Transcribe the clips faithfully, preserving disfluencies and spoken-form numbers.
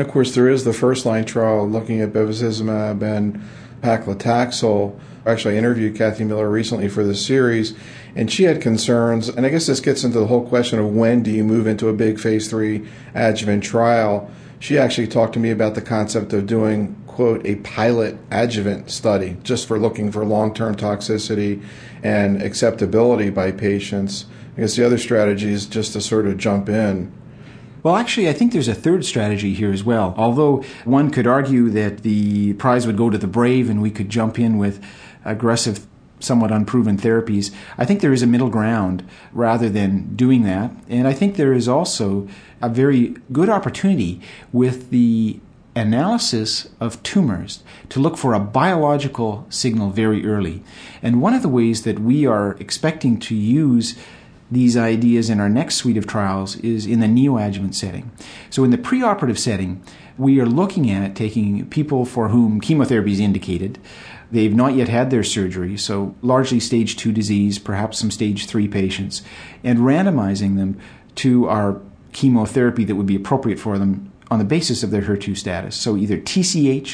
And of course, there is the first-line trial looking at bevacizumab and paclitaxel. I actually interviewed Kathy Miller recently for this series, and she had concerns, and I guess this gets into the whole question of when do you move into a big phase three adjuvant trial. She actually talked to me about the concept of doing, quote, a pilot adjuvant study, just for looking for long-term toxicity and acceptability by patients. I guess the other strategy is just to sort of jump in. Well, actually, I think there's a third strategy here as well. Although one could argue that the prize would go to the brave and we could jump in with aggressive, somewhat unproven therapies, I think there is a middle ground rather than doing that. And I think there is also a very good opportunity with the analysis of tumors to look for a biological signal very early. And one of the ways that we are expecting to use these ideas in our next suite of trials is in the neoadjuvant setting. So in the preoperative setting, we are looking at taking people for whom chemotherapy is indicated. They've not yet had their surgery, so largely stage two disease, perhaps some stage three patients, and randomizing them to our chemotherapy that would be appropriate for them on the basis of their H E R two status. So either T C H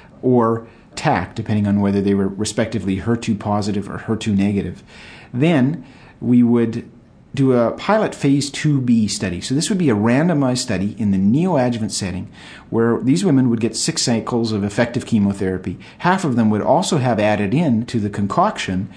or T A C, depending on whether they were respectively H E R two positive or H E R two negative. Then we would do a pilot phase two B study. So this would be a randomized study in the neoadjuvant setting where these women would get six cycles of effective chemotherapy. Half of them would also have added in to the concoction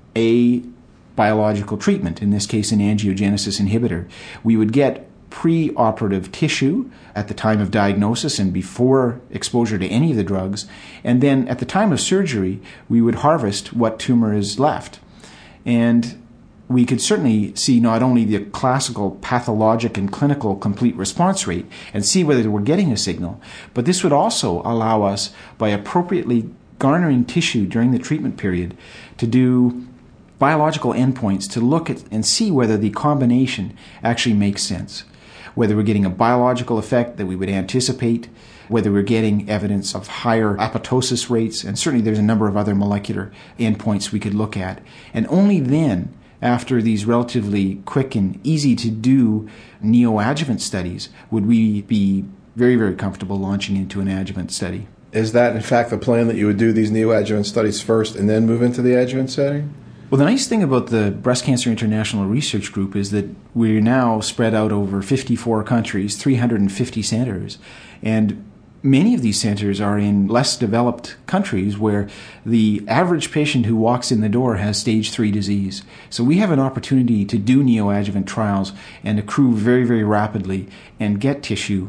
a biological treatment, in this case an angiogenesis inhibitor. We would get pre-operative tissue at the time of diagnosis and before exposure to any of the drugs, and then at the time of surgery we would harvest what tumor is left. And we could certainly see not only the classical pathologic and clinical complete response rate and see whether we're getting a signal, but this would also allow us, by appropriately garnering tissue during the treatment period, to do biological endpoints to look at and see whether the combination actually makes sense, whether we're getting a biological effect that we would anticipate, whether we're getting evidence of higher apoptosis rates, and certainly there's a number of other molecular endpoints we could look at. And only then, after these relatively quick and easy to do neoadjuvant studies, would we be very, very comfortable launching into an adjuvant study. Is that in fact the plan, that you would do these neoadjuvant studies first and then move into the adjuvant setting? Well, the nice thing about the Breast Cancer International Research Group is that we're now spread out over fifty-four countries, three hundred fifty centers, and many of these centers are in less developed countries where the average patient who walks in the door has stage three disease. So we have an opportunity to do neoadjuvant trials and accrue very, very rapidly and get tissue.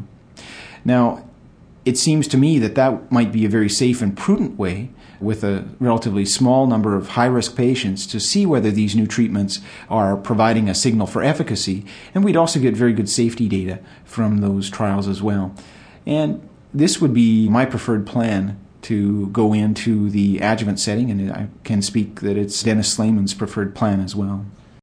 Now, it seems to me that that might be a very safe and prudent way with a relatively small number of high-risk patients to see whether these new treatments are providing a signal for efficacy, and we'd also get very good safety data from those trials as well. And this would be my preferred plan to go into the adjuvant setting, and I can speak that it's Dennis Slayman's preferred plan as well.